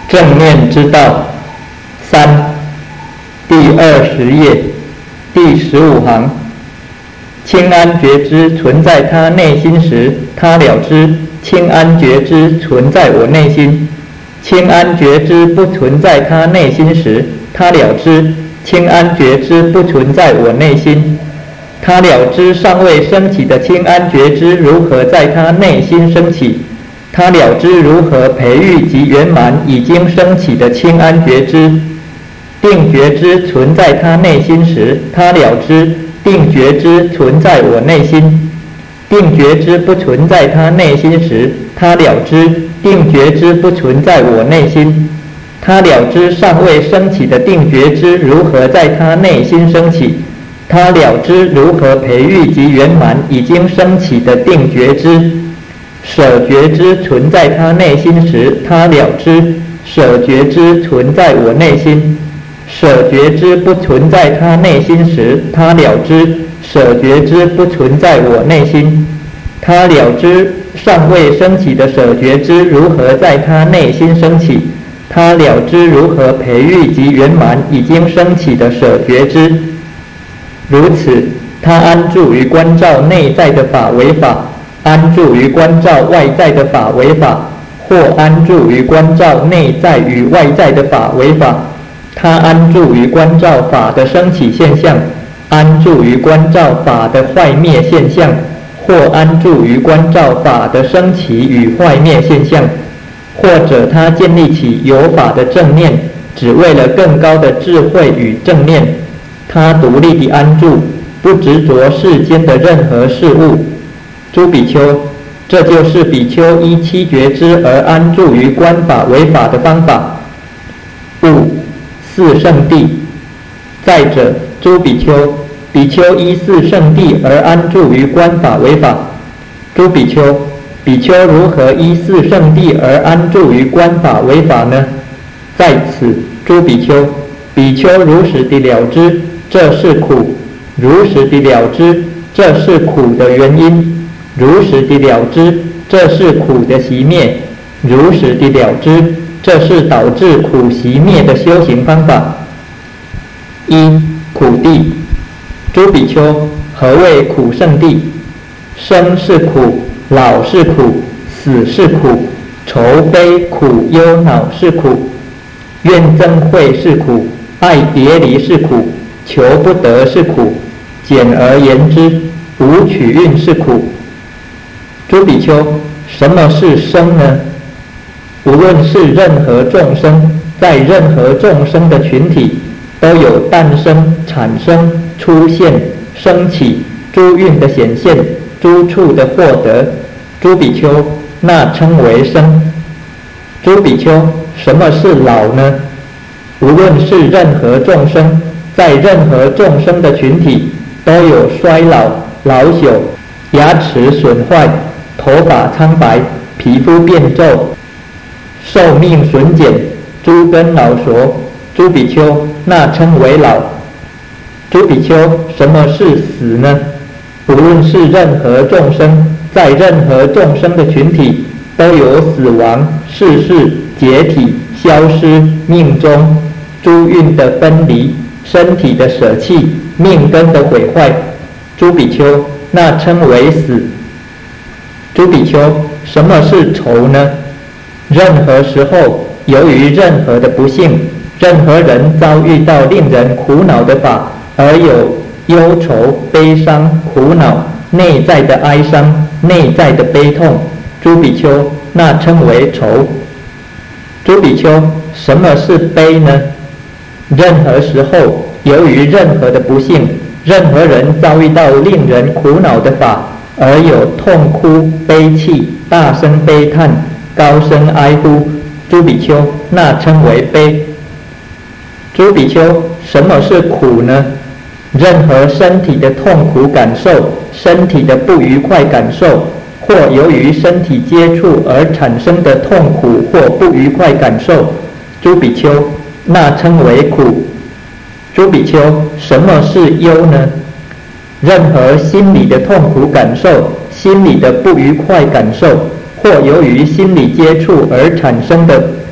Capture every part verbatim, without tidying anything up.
正念之道三，第二十页第十五行。清安觉知存在他内心时，他了知清安觉知存在我内心；清安觉知不存在他内心时，他了知清安觉知不存在我内心。他了知尚未升起的清安觉知如何在他内心升起，他了知如何培育及圆满已经升起的清安觉知。定觉知存在他内心时，他了知定觉知存在我内心；定觉知不存在他内心时，他了知定觉知不存在我内心。他了知尚未升起的定觉知如何在他内心升起，他了知如何培育及圆满已经升起的定觉知。舍觉知存在他内心时，他了知舍觉知存在我内心；舍觉知不存在他内心时，他了知舍觉知不存在我内心。他了知尚未升起的舍觉知如何在他内心升起，他了知如何培育及圆满已经升起的舍觉知。如此，他安住于观照内在的法为法，安住于观照外在的法为法，或安住于观照内在与外在的法为法。他安住于观照法的升起现象，安住于观照法的坏灭现象，或安住于观照法的升起与坏灭现象，或者他建立起有法的正念，只为了更高的智慧与正念。他独立地安住，不执着世间的任何事物。诸比丘，这就是比丘依七觉知而安住于观法为法的方法。五、四圣谛。再者，诸比丘，比丘依四圣谛而安住于观法为法。诸比丘，比丘如何依四圣谛而安住于观法为法呢？在此，诸比丘，比丘如实地了知这是苦，如实地了知这是苦的原因，如实地了知这是苦的熄灭，如实地了知这是导致苦熄灭的修行方法。一、苦谛。诸比丘，何谓苦圣谛？生是苦，老是苦，死是苦，愁悲苦忧恼是苦，怨憎会是苦，爱别离是苦，求不得是苦，简而言之，无取运是苦。诸比丘，什么是生呢？无论是任何众生，在任何众生的群体，都有诞生、产生、出现、升起、诸运的显现、诸处的获得。诸比丘，那称为生。诸比丘，什么是老呢？无论是任何众生，在任何众生的群体，都有衰老、老朽、牙齿损坏、头发苍白、皮肤变皱、寿命损减、诸根老熟。诸比丘，那称为老。诸比丘，什么是死呢？无论是任何众生，在任何众生的群体，都有死亡、逝世、解体、消失、命终、诸运的分离、身体的舍弃、命根的毁坏。诸比丘，那称为死。诸比丘，什么是愁呢？任何时候，由于任何的不幸，任何人遭遇到令人苦恼的法，而有忧愁、悲伤、苦恼、内在的哀伤、内在的悲痛。诸比丘，那称为愁。诸比丘，什么是悲呢？任何时候，由于任何的不幸，任何人遭遇到令人苦恼的法，而有痛哭、悲泣、大声悲叹、高声哀呼。诸比丘，那称为悲。诸比丘，什么是苦呢？任何身体的痛苦感受、身体的不愉快感受，或由于身体接触而产生的痛苦或不愉快感受。诸比丘，那称为苦。诸比丘，什么是忧呢？任何心理的痛苦感受、心理的不愉快感受，或由于心理接触而产生的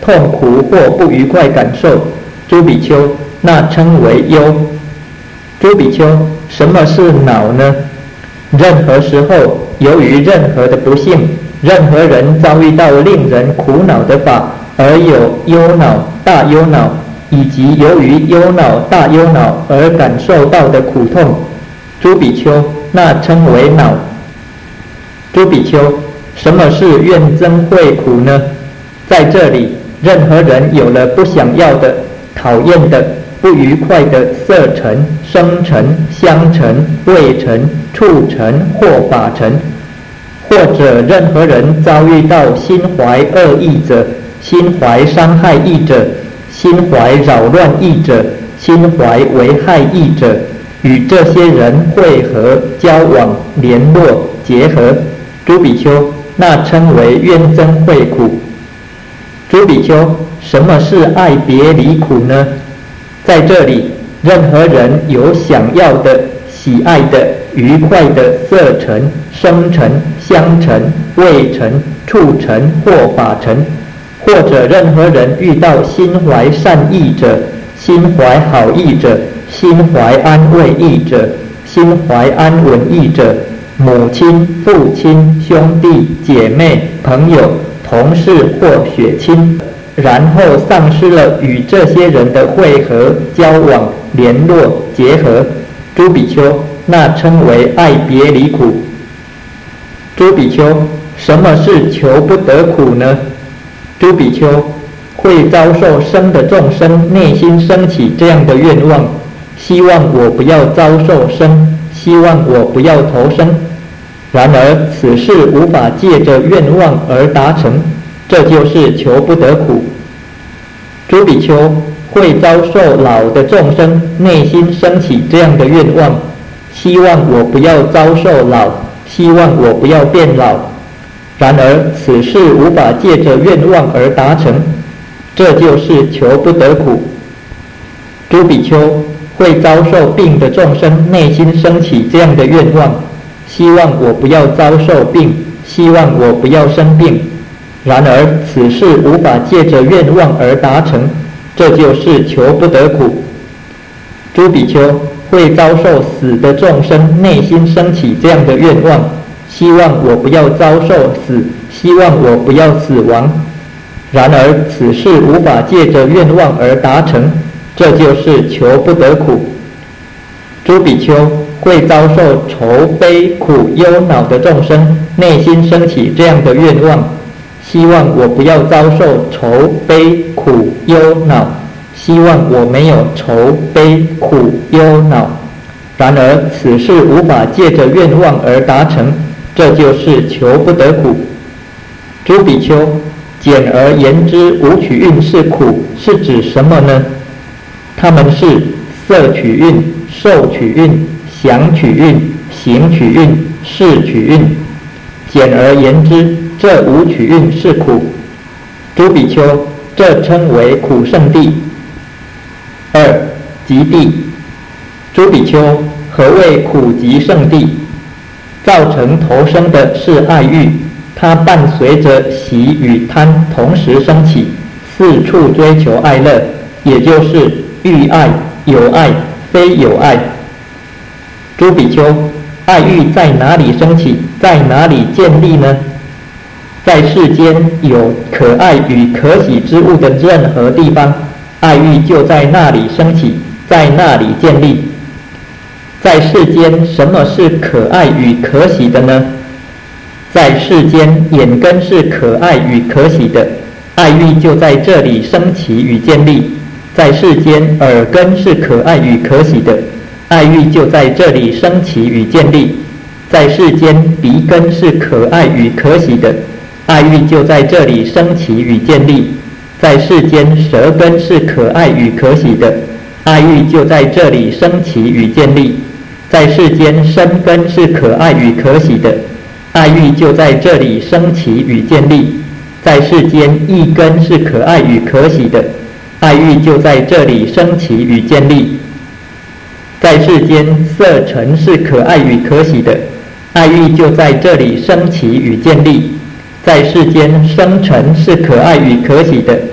痛苦或不愉快感受，诸比丘，那称为忧。诸比丘，什么是恼呢？任何时候，由于任何的不幸，任何人遭遇到令人苦恼的法，而有忧恼、大忧恼，以及由于忧恼、大忧恼而感受到的苦痛，诸比丘，那称为恼。诸比丘，什么是怨憎会苦呢？在这里，任何人有了不想要的、讨厌的、不愉快的色尘、声尘、香尘、味尘、触尘或法尘，或者任何人遭遇到心怀恶意者、心怀伤害意者、心怀扰乱意者、心怀危害意者，与这些人会合、交往、联络、结合，诸比丘，那称为怨憎会苦。诸比丘，什么是爱别离苦呢？在这里，任何人有想要的、喜爱的、愉快的色尘、声尘、香尘、味尘、触尘或法尘，或者任何人遇到心怀善意者、心怀好意者、心怀安慰意者、心怀安稳意者，母亲、父亲、兄弟、姐妹、朋友、同事或血亲，然后丧失了与这些人的会合、交往、联络、结合，诸比丘，那称为爱别离苦。诸比丘，什么是求不得苦呢？诸比丘，会遭受生的众生内心升起这样的愿望，希望我不要遭受生，希望我不要投生。然而此事无法借着愿望而达成，这就是求不得苦。诸比丘，会遭受老的众生内心升起这样的愿望，希望我不要遭受老，希望我不要变老。然而此事无法借着愿望而达成，这就是求不得苦。诸比丘，会遭受病的众生内心升起这样的愿望，希望我不要遭受病，希望我不要生病。然而此事无法借着愿望而达成，这就是求不得苦。诸比丘，会遭受死的众生内心升起这样的愿望，希望我不要遭受死，希望我不要死亡。然而此事无法借着愿望而达成，这就是求不得苦。诸比丘，会遭受愁悲苦忧恼的众生内心升起这样的愿望，希望我不要遭受愁悲苦忧恼，希望我没有愁悲苦忧恼。然而此事无法借着愿望而达成，这就是求不得苦。诸比丘，简而言之，五取蕴是苦，是指什么呢？它们是色取蕴、受取蕴、想取蕴、行取蕴、识取蕴。简而言之，这五取蕴是苦。诸比丘，这称为苦圣地。二、极地。诸比丘，何谓苦极圣地？造成投生的是爱欲，它伴随着喜与贪同时升起，四处追求爱乐，也就是欲爱、有爱、非有爱。诸比丘，爱欲在哪里升起，在哪里建立呢？在世间有可爱与可喜之物的任何地方，爱欲就在那里升起，在那里建立。在世间，什么是可爱与可喜的呢？在世间，眼根是可爱与可喜的，爱欲就在这里升起与建立。在世间，耳根是可爱与可喜的，爱欲就在这里升起与建立。在世间，鼻根是可爱与可喜的，爱欲就在这里升起与建立。在世间，舌根是可爱与可喜的，爱欲就在这里升起与建立。在世间，身根是可爱与可喜的，爱欲就在这里升起与建立。在世间，意根是可爱与可喜的，爱欲就在这里升起与建立。在世间，色尘是可爱与可喜的，爱欲就在这里升起与建立。在世间，声尘是可爱与可喜的，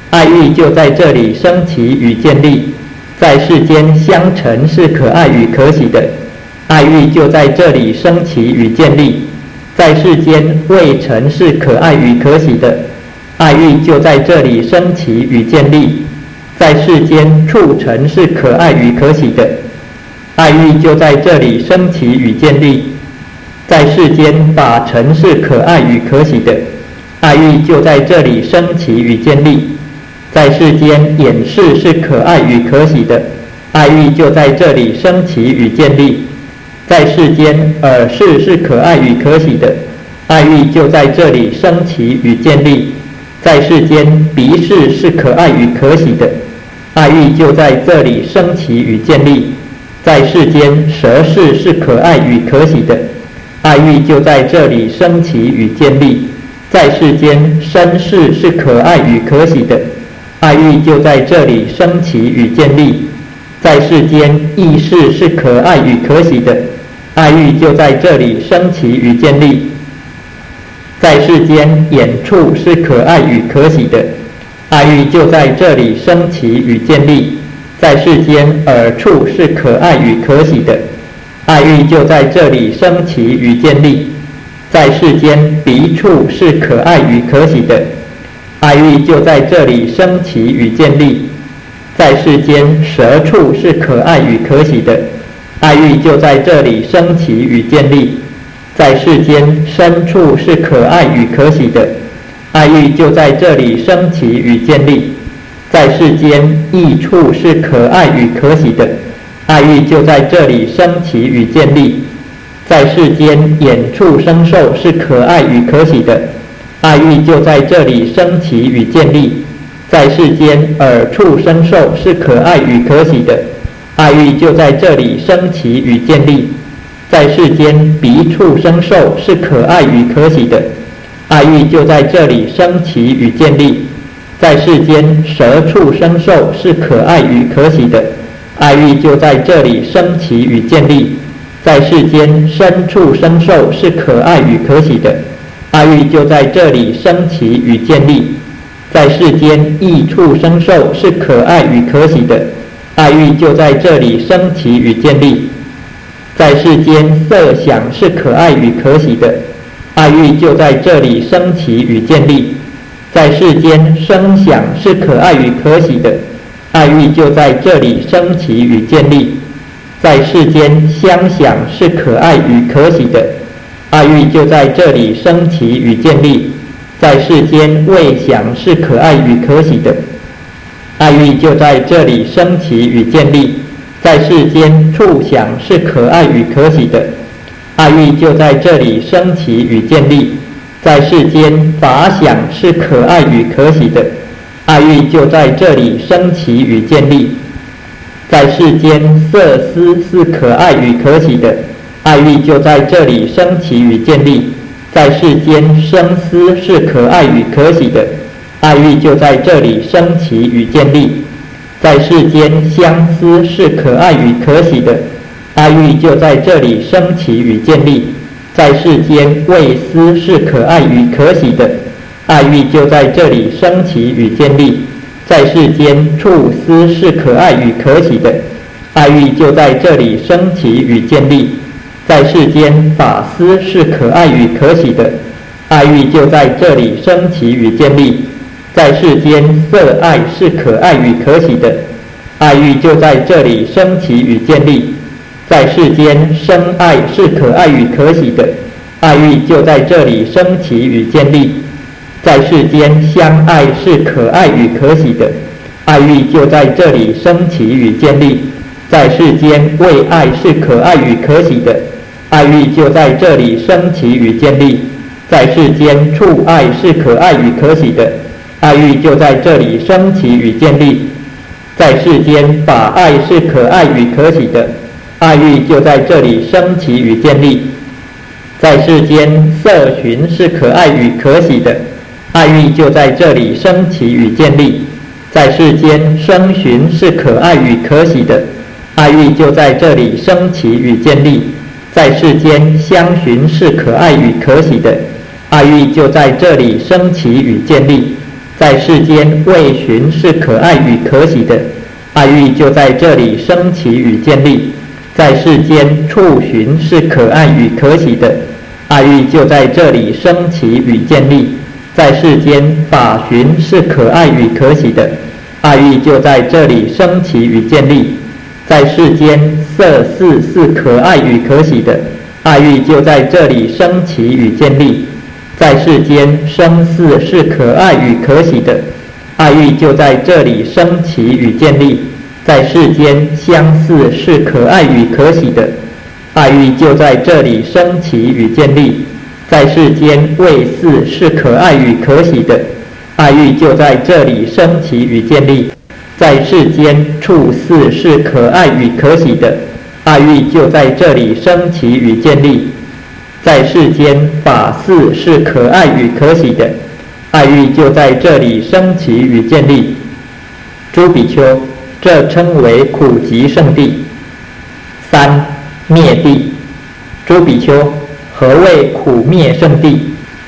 爱欲就在这里生起与建立。在世间相成是可爱与可喜的，爱欲就在这里生起与建立。在世间未成是可爱与可喜的，爱欲就在这里生起与建立。在世间处成是可爱与可喜的，爱欲就在这里生起与建立。在世间法成是可爱与可喜的，爱欲就在这里生起与建立。在世间眼视是可爱与可喜的，爱欲就在这里生起与建立。在世间耳视是可爱与可喜的，爱欲就在这里生起与建立。在世间鼻视是可爱与可喜的，爱欲就在这里生起与建立。在世间舌视是可爱与可喜的，爱欲就在这里生起与建立。在世间身视是可爱与可喜的，爱欲就在这里生起与建立。在世间意识是可爱与可喜的，爱欲就在这里生起与建立。在世间眼触是可爱与可喜的，爱欲就在这里生起与建立。在世间耳触是可爱与可喜的，爱欲就在这里生起与建立。在世间鼻触是可爱与可喜的，爱欲就在这里生起与建立。在世间舌触是可爱与可喜的，爱欲就在这里生起与建立。在世间身触是可爱与可喜的，爱欲就在这里生起与建立。在世间意触是可爱与可喜的，爱欲就在这里生起与建立。在世间眼触生受是可爱与可喜的，爱欲就在这里生起与建立。在世间耳触生受是可爱与可喜的，爱欲就在这里生起与建立。在世间鼻触生受是可爱与可喜的，爱欲就在这里生起与建立。在世间舌触生受是可爱与可喜的，爱欲就在这里生起与建立。在世间身触生受是可爱与可喜的，爱欲就在这里生起与建立。在世间意触生受是可爱与可喜的，爱欲就在这里生起与建立。在世间色想是可爱与可喜的，爱欲就在这里生起与建立。在世间声响是可爱与可喜的，爱欲就在这里生起与建立。在世间香想是可爱与可喜的，爱欲就在这里生起与建立。在世间味想是可爱与可喜的，爱欲就在这里生起与建立。在世间触想是可爱与可喜的，爱欲就在这里生起与建立。在世间法想是可爱与可喜的，爱欲就在这里生起与建立。在世间色思是可爱与可喜的，爱欲就在这里生起与建立。在世间声思是可爱与可喜的，爱欲就在这里生起与建立。在世间相思是可爱与可喜的，爱欲就在这里生起与建立。在世间味思是可爱与可喜的，爱欲就在这里生起与建立。在世间触思是可爱与可喜的，爱欲就在这里生起与建立。在世间法思是可爱与可喜的，爱欲就在这里生起与建立。在世间色爱是可爱与可喜的，爱欲就在这里生起与建立。在世间生爱是可爱与可喜的，爱欲就在这里生起与建立。在世间相爱是可爱与可喜的，爱欲就在这里生起与建立。在世间为爱是可爱与可喜的，爱欲就在这里生起与建立。在世间触爱是可爱与可喜的，爱欲就在这里生起与建立。在世间法爱是可爱与可喜的，爱欲就在这里生起与建立。在世间色寻是可爱与可喜的，爱欲就在这里生起与建立。在世间声寻是可爱与可喜的，爱欲就在这里生起与建立。在世间香寻是可爱与可喜的，爱欲就在这里生起与建立。 在世间为寻是可爱与可喜的，爱欲就在这里升起与建立；在世间处寻是可爱与可喜的，爱欲就在这里升起与建立；在世间法寻是可爱与可喜的，爱欲就在这里升起与建立；在世间色事是可爱与可喜的，爱欲就在这里升起与建立；在世间声事是可爱与可喜的，爱欲就在这里升起与建立；在世间相似是可爱与可喜的，爱欲就在这里升起与建立；在世间味似是可爱与可喜的，爱欲就在这里升起与建立；在世间处似是可爱与可喜的，爱欲就在这里升起与建立；在世间法事是可爱与可喜的，爱欲就在这里升起与建立。诸比丘，这称为苦集圣地。三、灭地。诸比丘，何谓苦灭圣地？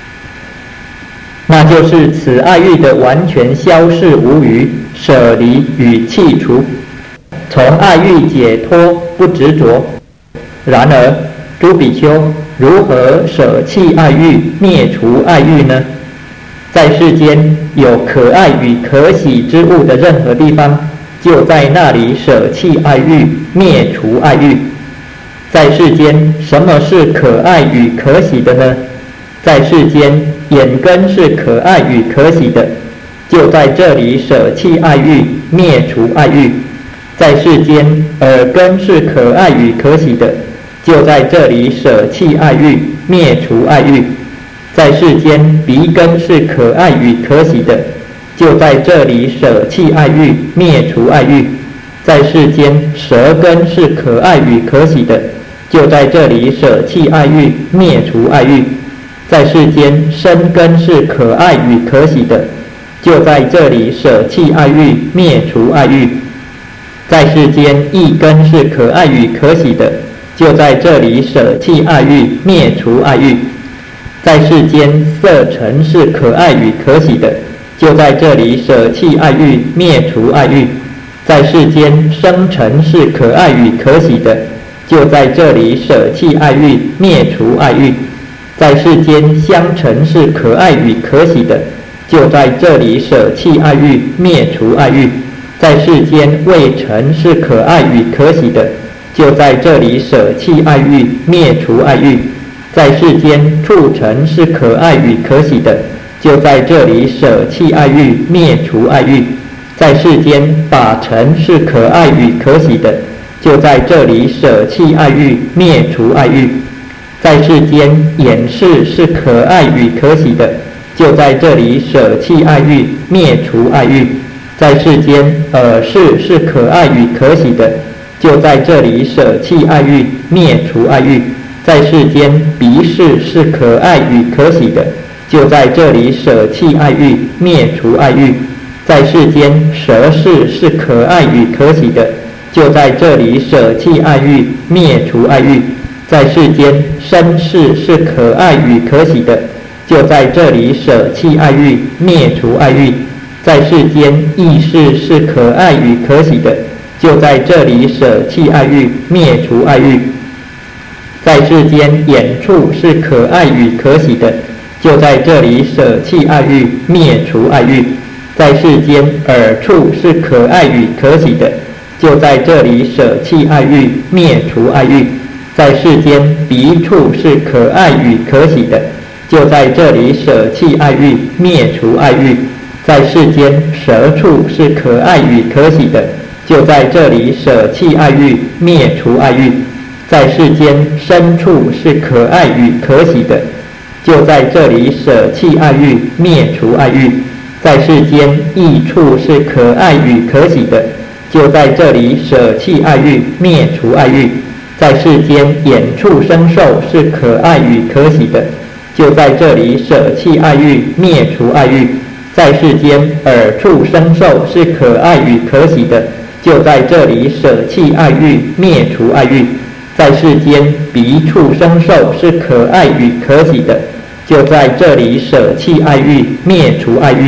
那就是此爱欲的完全消逝无余，舍离与弃除，从爱欲解脱，不执着。然而，诸比丘，如何舍弃爱欲，灭除爱欲呢？在世间有可爱与可喜之物的任何地方，就在那里舍弃爱欲，灭除爱欲。在世间，什么是可爱与可喜的呢？在世间，眼根是可爱与可喜的，就在这里舍弃爱欲，灭除爱欲。在世间，耳根是可爱与可喜的，就在这里舍弃爱欲，灭除爱欲。在世间，鼻根是可爱与可喜的，就在这里舍弃爱欲，灭除爱欲。在世间，舌根是可爱与可喜的，就在这里舍弃爱欲，灭除爱欲。在世间，身根是可爱与可喜的，就在这里舍弃爱欲，灭除爱欲。在世间，意根是可爱与可喜的，就在这里舍弃爱欲，灭除爱欲。在世间，色尘是可爱与可喜的，就在这里舍弃爱欲，灭除爱欲。在世间，声尘是可爱与可喜的，就在这里舍弃爱欲，灭除爱欲。在世间，香尘是可爱与可喜的，就在这里舍弃爱欲，灭除爱欲。在世间，味尘是可爱与可喜的，就在这里舍弃爱欲，灭除爱欲。在世间，触尘是可爱与可喜的，就在这里舍弃爱欲，灭除爱欲。在世间，法尘是可爱与可喜的，就在这里舍弃爱欲，灭除爱欲。在世间，眼视是可爱与可喜的，就在这里舍弃爱欲，灭除爱欲。在世间，耳视是可爱与可喜的，就在这里舍弃爱欲，灭除爱欲。在世间，鼻视是可爱与可喜的，就在这里舍弃爱欲，灭除爱欲。在世间，舌视是可爱与可喜的，就在这里舍弃爱欲，灭除爱欲。在世间，身视是可爱与可喜的，就在这里舍弃爱欲，灭除爱欲。在世间，意识是可爱与可喜的，就在这里舍弃爱欲，灭除爱欲。在世间，眼触是可爱与可喜的，就在这里舍弃爱欲，灭除爱欲。在世间，耳触是可爱与可喜的，就在这里舍弃爱欲，灭除爱欲。在世间，鼻触是可爱与可喜的，就在这里舍弃爱欲，灭除爱欲。在世间，舌触是可爱与可喜的，就在这里舍弃爱欲，灭除爱欲。在世间，身触是可爱与可喜的，就在这里舍弃爱欲，灭除爱欲。在世间，意触是可爱与可喜的，就在这里舍弃爱欲，灭除爱欲。在世间，眼触身受是可爱与可喜的，就在这里舍弃爱欲，灭除爱欲。在世间，耳触身受是可爱与可喜的，就在这里舍弃爱欲，灭除爱欲。在世间，鼻触身受是可爱与可喜的，就在这里舍弃爱欲，灭除爱欲。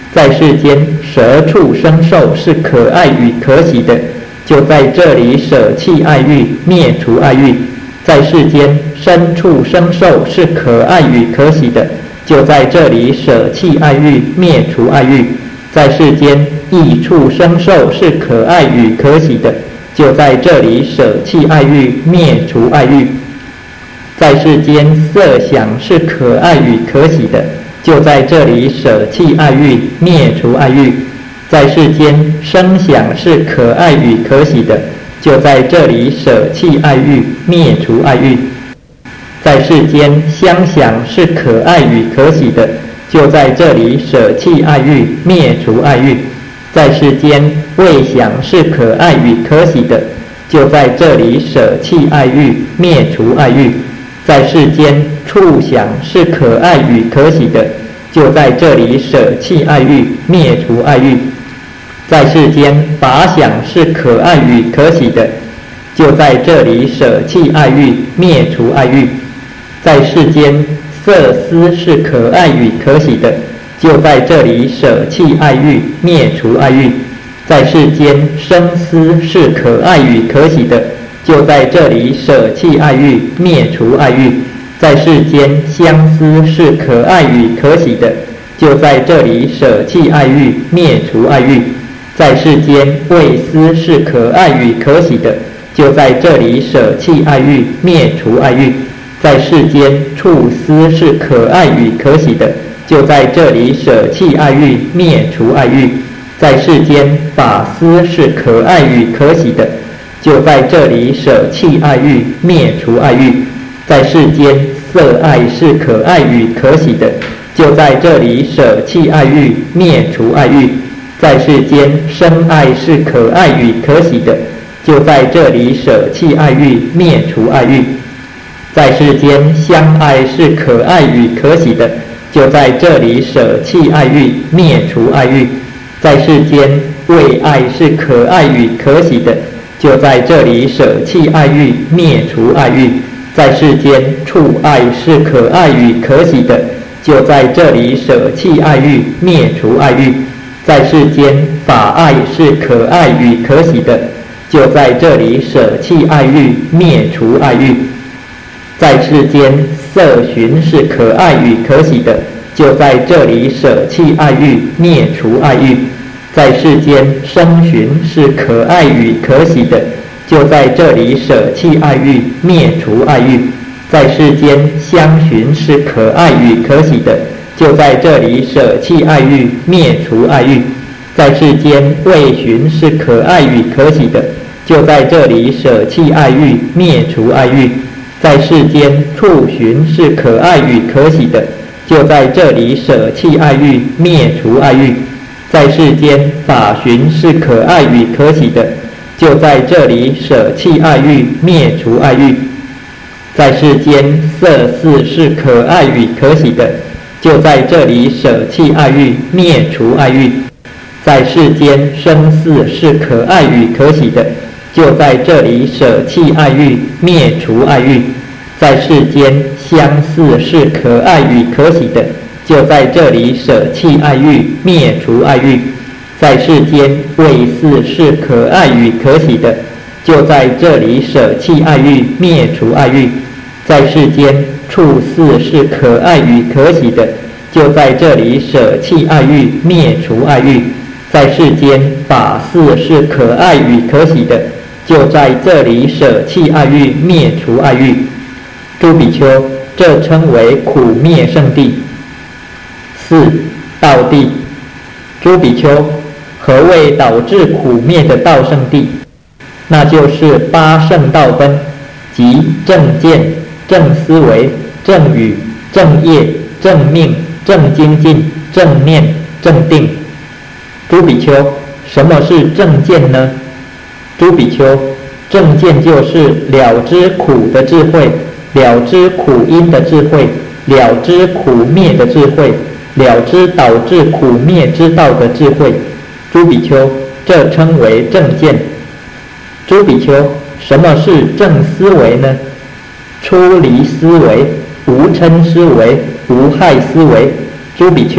在世间蛇畜生兽是可爱与可喜的，就在这里舍弃爱欲，灭除爱欲。在世间牲畜生兽是可爱与可喜的，就在这里舍弃爱欲，灭除爱欲。在世间益畜生兽是可爱与可喜的，就在这里舍弃爱欲，灭除爱欲。在世间色想是可爱与可喜的，就在这里舍弃爱欲，灭除爱欲。在世间声响是可爱与可喜的，就在这里舍弃爱欲，灭除爱欲。在世间香想是可爱与可喜的，就在这里舍弃爱欲，灭除爱欲。在世间味想是可爱与可喜的，就在这里舍弃爱欲，灭除爱欲。在世间触想是可爱与可喜的，就在这里舍弃爱欲，灭除爱欲。在世间法想是可爱与可喜的，就在这里舍弃爱欲，灭除爱欲。在世间色思是可爱与可喜的，就在这里舍弃爱欲，灭除爱欲。在世间声思是可爱与可喜的，就在这里舍弃爱欲，灭除爱欲。在世间相思是可爱与可喜的，就在这里舍弃爱欲，灭除爱欲。在世间味思是可爱与可喜的，就在这里舍弃爱欲，灭除爱欲。在世间触思是可爱与可喜的，就在这里舍弃爱欲，灭除爱欲。在世间法思是可爱与可喜的，就在这里舍弃爱欲，灭除爱欲。在世间色爱是可爱与可喜的，就在这里舍弃爱欲，灭除爱欲。在世间声爱是可爱与可喜的，就在这里舍弃爱欲，灭除爱欲。在世间香爱是可爱与可喜的，就在这里舍弃爱欲，灭除爱欲。在世间味爱是可爱与可喜的，就在这里舍弃爱欲，灭除爱欲。在世间触爱是可爱与可喜的，就在这里舍弃爱欲，灭除爱欲。在世间法爱是可爱与可喜的，就在这里舍弃爱欲，灭除爱欲。在世间色寻是可爱与可喜的，就在这里舍弃爱欲，灭除爱欲。在世间声寻是可爱与可喜的，就在这里舍弃爱欲，灭除爱欲。在世间香寻是可爱与可喜的，就在这里舍弃爱欲，灭除爱欲。在世间味寻是可爱与可喜的，就在这里舍弃爱欲，灭除爱欲。在世间触寻是可爱与可喜的，就在这里舍弃爱欲，灭除爱欲。在世间法寻是可爱与可喜的，就在这里舍弃爱欲，灭除爱欲。在世间色思是可爱与可喜的，就在这里舍弃爱欲，灭除爱欲。在世间声思是可爱与可喜的，就在这里舍弃爱欲，灭除爱欲。在世间相似是可爱与可喜的，就在这里舍弃爱欲，灭除爱欲。在世间味似是可爱与可喜的，就在这里舍弃爱欲，灭除爱欲。在世间触似是可爱与可喜的，就在这里舍弃爱欲，灭除爱欲。在世间法似是可爱与可喜的，就在这里舍弃爱欲，灭除爱欲。诸比丘，这称为苦灭圣地。四、道地。诸比丘，何谓导致苦灭的道圣地？那就是八圣道分，即正见、正思维、正语、正业、正命、正精进、正念、正定。诸比丘，什么是正见呢？诸比丘，正见就是了知苦的智慧，了知苦因的智慧，了知苦灭的智慧，了知导致苦灭之道的智慧。诸比丘，这称为正见。诸比丘，什么是正思维呢？出离思维、无嗔思维、无害思维。诸比丘，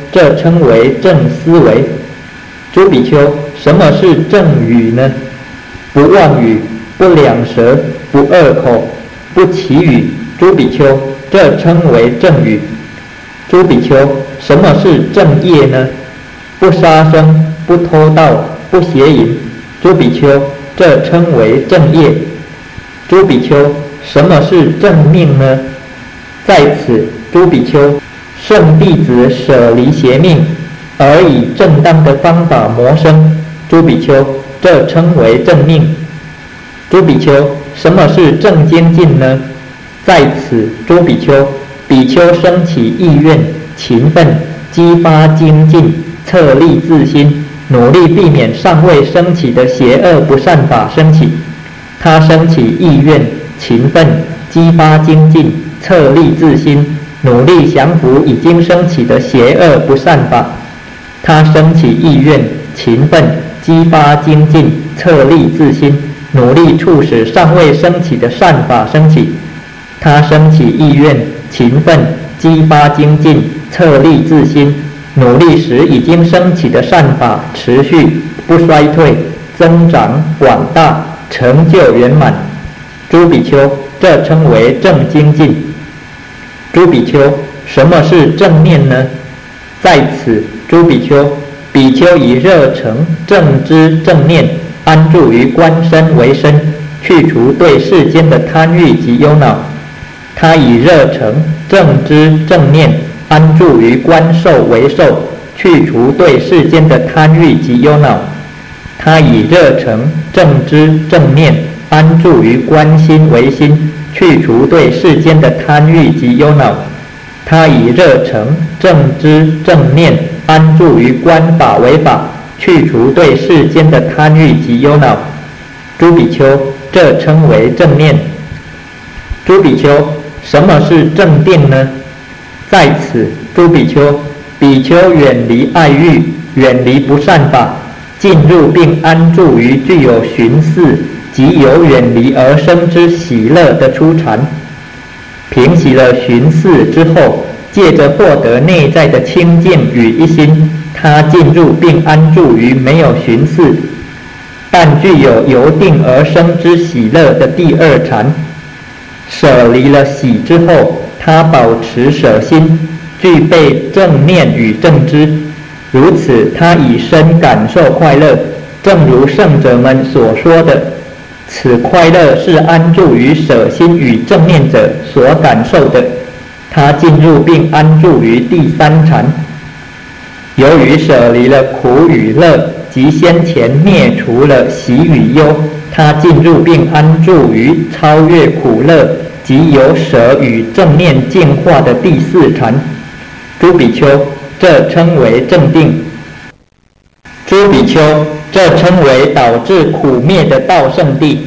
这称为正思维。诸比丘，什么是正语呢？不妄语，不两舌，不恶口，不绮语。诸比丘，这称为正语。诸比丘，什么是正业呢？不杀生，不偷盗，不邪淫。诸比丘，这称为正业。诸比丘，什么是正命呢？在此，诸比丘，圣弟子舍离邪命，而以正当的方法谋生。诸比丘，这称为正命。诸比丘，什么是正精进呢？在此，诸比丘，比丘生起意愿，勤奋，激发精进，策立自心，努力避免尚未升起的邪恶不善法升起。他生起意愿，勤奋，激发精进，策立自心，努力降服已经升起的邪恶不善法。他生起意愿，勤奋，激发精进，策立自心，努力促使尚未升起的善法升起。他生起意愿，勤奋，激发精进，策立自心，努力使已经升起的善法持续不衰退，增长广大，成就圆满。诸比丘，这称为正精进。诸比丘，什么是正念呢？在此，诸比丘，比丘以热诚正知正念安住于观身为身，去除对世间的贪欲及忧恼。他以热诚正知正念安住于观受为受，去除对世间的贪欲及忧恼。他以热诚正知正念安住于观心为心，去除对世间的贪欲及忧恼。他以热诚正知正念安住于观法为法，去除对世间的贪欲及忧恼。诸比丘，这称为正念。诸比丘，什么是正定呢？在此，诸比丘，比丘远离爱欲，远离不善法，进入并安住于具有寻伺即由远离而生之喜乐的初禅。平息了寻伺之后，借着获得内在的清净与一心，他进入并安住于没有寻伺但具有由定而生之喜乐的第二禅。舍离了喜之后，他保持舍心，具备正念与正知，如此他以身感受快乐。正如圣者们所说的，此快乐是安住于舍心与正念者所感受的。他进入并安住于第三禅。由于舍离了苦与乐，及先前灭除了喜与忧，他进入并安住于超越苦乐即由舍与正念净化的第四禅。诸比丘，这称为正定。诸比丘，这称为导致苦灭的道圣地。